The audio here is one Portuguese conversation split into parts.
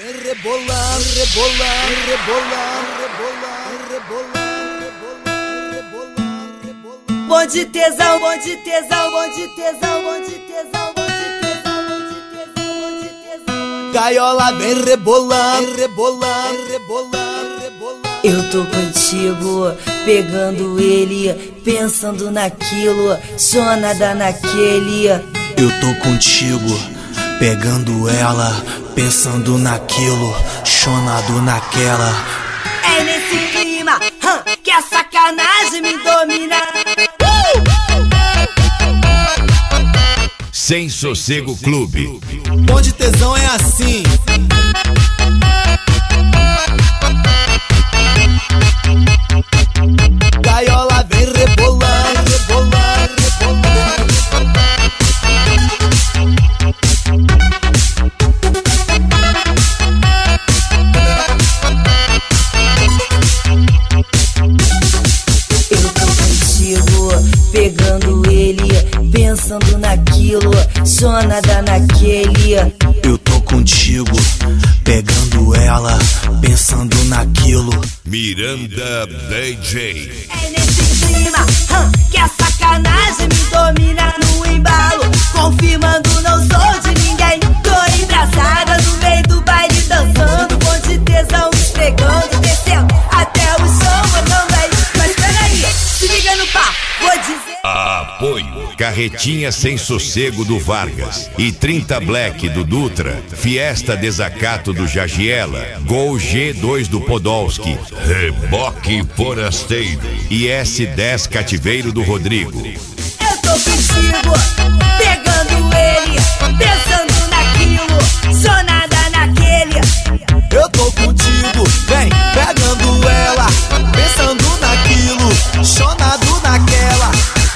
Rebolando, rebolando, rebolando, rebolando, rebolando, rebolando, rebolando. Bom de tesão, bom de tesão, bom de tesão, bom de tesão, bom de tesão, bom de tesão, bom de tesão. Gaiola vem rebolando, rebolando, rebolando, rebolando. Eu tô contigo, pegando ele, pensando naquilo, chonada naquele. Eu tô contigo, pegando ela, pensando naquilo, chonado naquela. É nesse clima que a sacanagem me domina. Sem Sossego Clube. Bom de tesão é assim. Gaiola vem rebolando, rebolando, rebolando. Eu tô contigo, pegando ele, pensando naquilo, chonada naquele. Eu tô contigo, pegando ela, pensando naquilo. Miranda DJ. É nesse clima que a sacanagem me domina no embalo, confirmando não sou de ninguém. Tô embraçada no meio do baile dançando, bom de tesão esfregando, descendo até o chão, mas também. Mas peraí, se liga no pá, vou dizer. Apoio Carretinha Sem Sossego do Vargas e 30 Black do Dutra, Fiesta Desacato do Jagiela, Gol G2 do Podolski, Reboque Forasteiro e S10 Cativeiro do Rodrigo. Eu tô contigo, pegando ele, pensando naquilo, chonada naquele. Eu tô contigo, vem pegando ela, pensando naquilo, chonado naquela.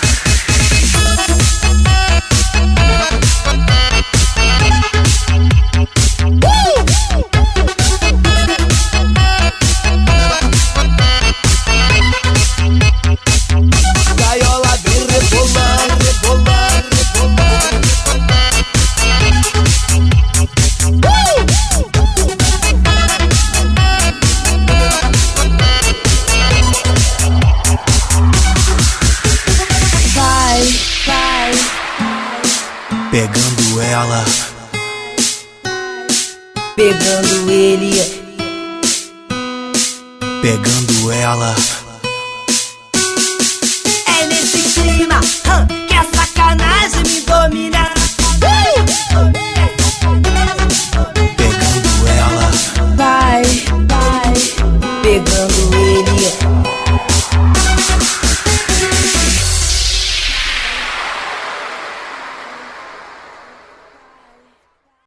Gaiola vem rebolando, rebolando, rebolando. Vai, Pegando ela, pegando ele, pegando ela,